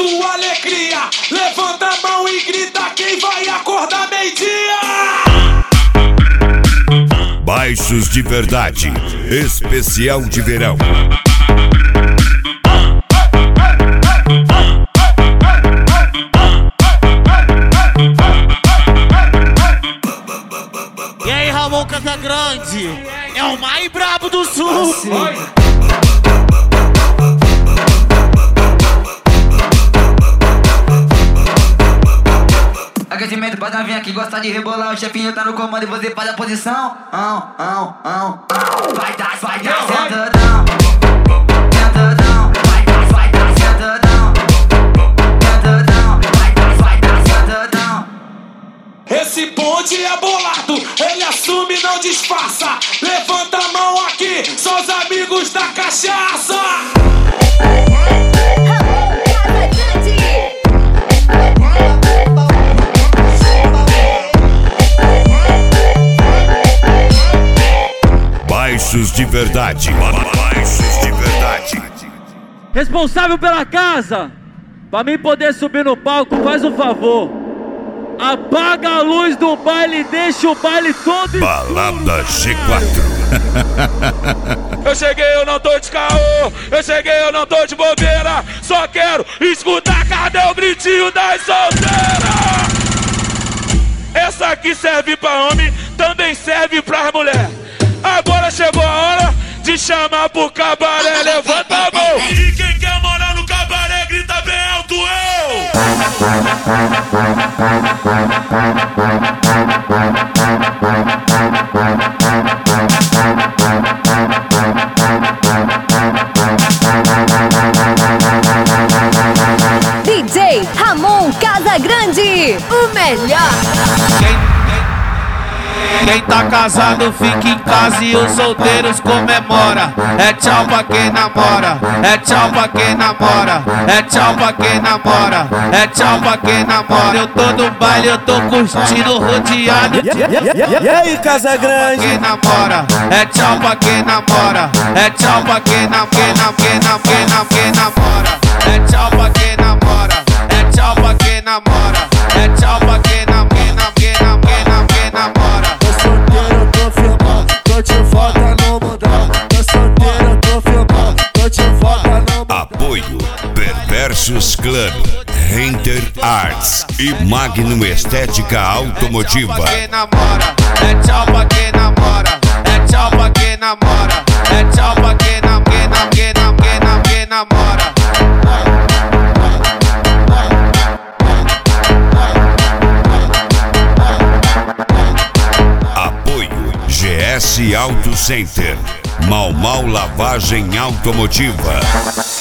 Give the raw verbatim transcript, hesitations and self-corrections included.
tua alegria. Levanta a mão e grita quem vai acordar meio-dia. Baixos de Verdade, especial de verão. E aí, Ramon Casagrande, é o mais brabo do sul. Aquecimento pra dar vir aqui, gosta de rebolar. O chefinho tá no comando e você faz a posição. Ão, ão, ão, ão. Vai dar, vai dar, sentadão. Sentadão, vai dar, vai dar, sentadão. Sentadão, vai dar, vai dar, sentadão. Esse bonde é bolado, ele assume e não disfarça. Levanta a mão aqui, são os amigos da cachaça. Baixos de Verdade. Baixos de Verdade. Responsável pela casa, pra mim poder subir no palco, faz um favor. Apaga a luz do baile e deixa o baile todo escuro. Balada G quatro. Eu cheguei, eu não tô de caô. Eu cheguei, eu não tô de bobeira. Só quero escutar, cadê o gritinho das solteiras? Essa aqui serve pra homem, também serve pras mulheres. Agora chegou a hora de chamar pro cabaré, levanta a mão. E quem quer morar no cabaré, grita bem alto, eu! D J Ramon Casagrande, o melhor. Quem tá casado fica em casa e os solteiros comemora. É tchau pra quem namora, é tchau pra quem namora, é tchau pra quem namora, é tchau pra quem namora. Eu tô no baile, eu tô curtindo rodeado. E aí, Casagrande? Quem namora, é tchau pra quem namora, é tchau pra quem nam, quem nam, quem nam, quem nam, quem namora. É tchau pra quem namora, é tchau pra quem namora, é tchau pra quem nam, quem nam, quem nam, quem nam, quem namora. Tô firmão, tô de volta no mundão. Tô solteiro, tô firmão, tô de volta no mundão. Apoio Perversos Club, Renter Arts e Magnum Estética Automotiva. Quem namora, é tchau pra quem namora, é tchau pra quem namora, é tchau pra quem nam, quem nam, quem nam, quem nam, quem namora. G S Auto Center, Mau Mau Lavagem Automotiva.